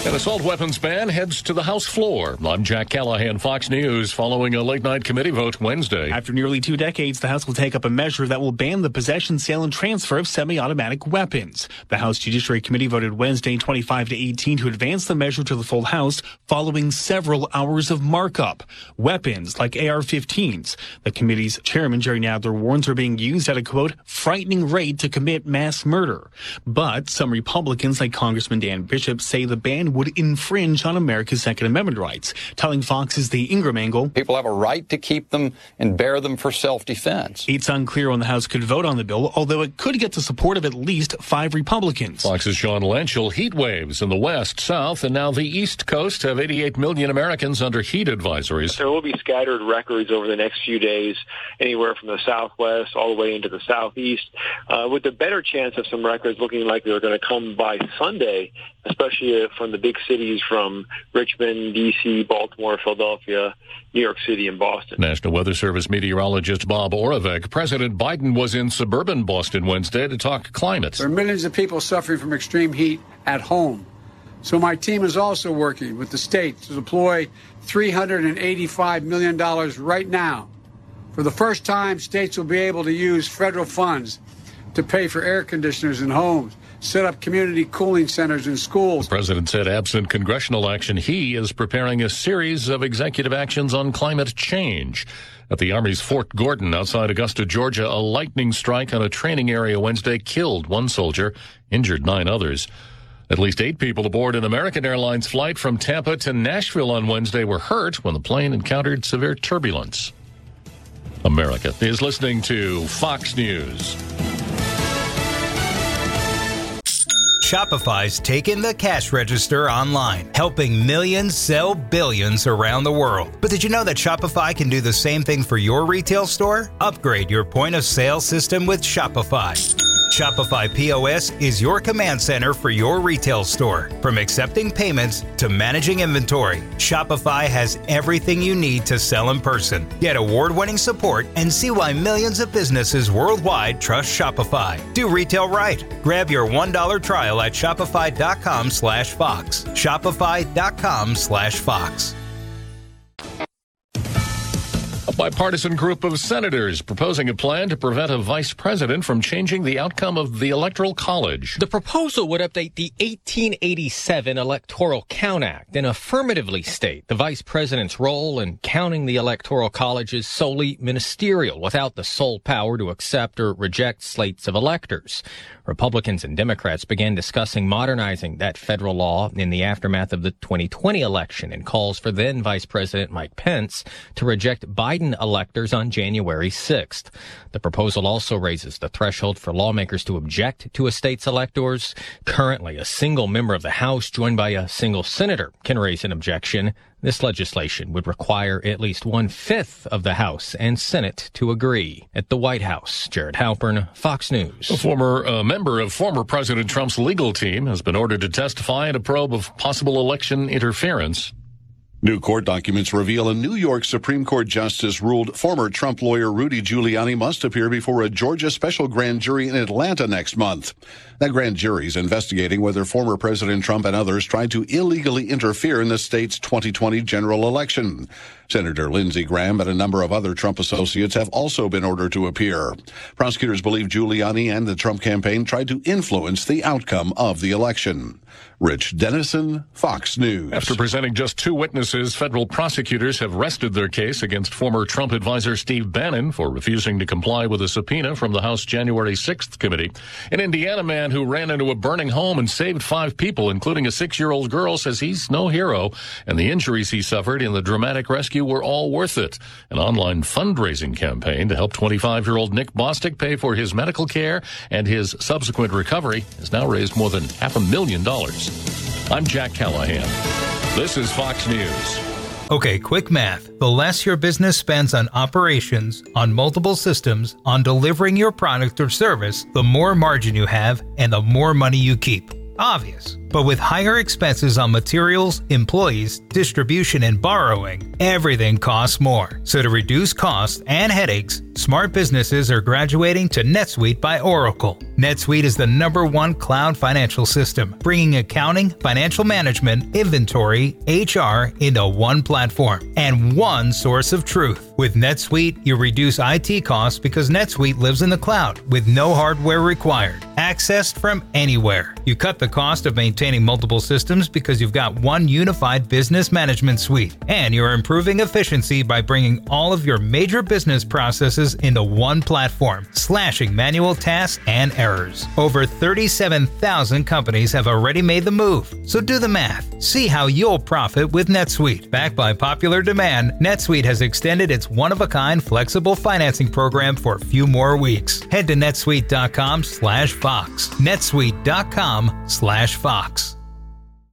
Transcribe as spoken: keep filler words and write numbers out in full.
An assault weapons ban heads to the House floor. I'm Jack Callahan, Fox News, following a late-night committee vote Wednesday. After nearly two decades, the House will take up a measure that will ban the possession, sale, and transfer of semi-automatic weapons. The House Judiciary Committee voted Wednesday twenty-five to eighteen to advance the measure to the full House following several hours of markup. Weapons like A R fifteens. The committee's chairman, Jerry Nadler, warns are being used at a, quote, frightening rate to commit mass murder. But some Republicans, like Congressman Dan Bishop, say the ban would infringe on America's Second Amendment rights, telling Fox's The Ingram Angle, people have a right to keep them and bear them for self-defense. It's unclear when the House could vote on the bill, although it could get the support of at least five Republicans. Fox's Sean Lenchel. Heat waves in the west, south, and now the East Coast have eighty-eight million Americans under heat advisories. There will be scattered records over the next few days, anywhere from the southwest all the way into the southeast, uh, with the better chance of some records looking like they're going to come by Sunday, especially uh, from the big cities from Richmond, D C, Baltimore, Philadelphia, New York City, and Boston. National Weather Service meteorologist Bob Oravec. President Biden was in suburban Boston Wednesday to talk climate. There are millions of people suffering from extreme heat at home. So my team is also working with the state to deploy three hundred eighty-five million dollars right now. For the first time, states will be able to use federal funds to pay for air conditioners in homes, set up community cooling centers in schools. The president said absent congressional action, he is preparing a series of executive actions on climate change. At the Army's Fort Gordon outside Augusta, Georgia, a lightning strike on a training area Wednesday killed one soldier, injured nine others. At least eight people aboard an American Airlines flight from Tampa to Nashville on Wednesday were hurt when the plane encountered severe turbulence. America is listening to Fox News. Shopify's taken the cash register online, helping millions sell billions around the world. But did you know that Shopify can do the same thing for your retail store? Upgrade your point of sale system with Shopify. Shopify P O S is your command center for your retail store. From accepting payments to managing inventory, Shopify has everything you need to sell in person. Get award-winning support and see why millions of businesses worldwide trust Shopify. Do retail right. Grab your one dollar trial at shopify.com slash Fox. Shopify.com slash Fox. A bipartisan group of senators proposing a plan to prevent a vice president from changing the outcome of the Electoral College. The proposal would update the eighteen eighty-seven Electoral Count Act and affirmatively state the vice president's role in counting the Electoral College is solely ministerial, without the sole power to accept or reject slates of electors. Republicans and Democrats began discussing modernizing that federal law in the aftermath of the twenty twenty election and calls for then Vice President Mike Pence to reject Biden electors on January sixth. The proposal also raises the threshold for lawmakers to object to a state's electors. Currently, a single member of the House joined by a single senator can raise an objection. This legislation would require at least one-fifth of the House and Senate to agree. At the White House, Jared Halpern, Fox News. A former uh, member of former President Trump's legal team has been ordered to testify in a probe of possible election interference. New court documents reveal a New York Supreme Court justice ruled former Trump lawyer Rudy Giuliani must appear before a Georgia special grand jury in Atlanta next month. That grand jury is investigating whether former President Trump and others tried to illegally interfere in the state's twenty twenty general election. Senator Lindsey Graham and a number of other Trump associates have also been ordered to appear. Prosecutors believe Giuliani and the Trump campaign tried to influence the outcome of the election. Rich Dennison, Fox News. After presenting just two witnesses, federal prosecutors have rested their case against former Trump advisor Steve Bannon for refusing to comply with a subpoena from the House January sixth committee. An Indiana man who ran into a burning home and saved five people, including a six-year-old girl, says he's no hero, and the injuries he suffered in the dramatic rescue were all worth it. An online fundraising campaign to help twenty-five-year-old Nick Bostic pay for his medical care and his subsequent recovery has now raised more than half a million dollars. I'm Jack Callahan. This is Fox News. Okay, quick math. The less your business spends on operations, on multiple systems, on delivering your product or service, the more margin you have and the more money you keep. Obvious. But with higher expenses on materials, employees, distribution, and borrowing, everything costs more. So to reduce costs and headaches, smart businesses are graduating to NetSuite by Oracle. NetSuite is the number one cloud financial system, bringing accounting, financial management, inventory, H R into one platform and one source of truth. With NetSuite, you reduce I T costs because NetSuite lives in the cloud with no hardware required, accessed from anywhere. You cut the cost of maintaining multiple systems because you've got one unified business management suite, and you're improving efficiency by bringing all of your major business processes into one platform, slashing manual tasks and errors. Over thirty-seven thousand companies have already made the move, so do the math. See how you'll profit with NetSuite. Backed by popular demand, NetSuite has extended its one-of-a-kind flexible financing program for a few more weeks. Head to netsuite dot com slash Fox. netsuite dot com slash Fox.